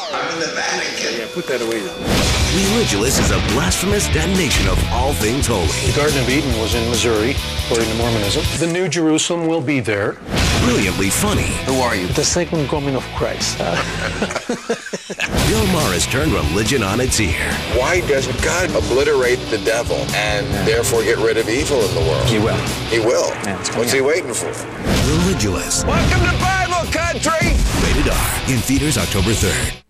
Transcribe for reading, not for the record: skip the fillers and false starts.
I'm in the Vatican. Yeah, put that away now. Religulous is a blasphemous detonation of all things holy. The Garden of Eden was in Missouri, according to Mormonism. The New Jerusalem will be there. Brilliantly funny. Who are you? The second coming of Christ. Bill Maher has turned religion on its ear. Why doesn't God obliterate the devil and therefore get rid of evil in the world? He will. He will. Yeah, it's What's he waiting for? Religulous. Welcome to Bible country! Rated R. In theaters October 3rd.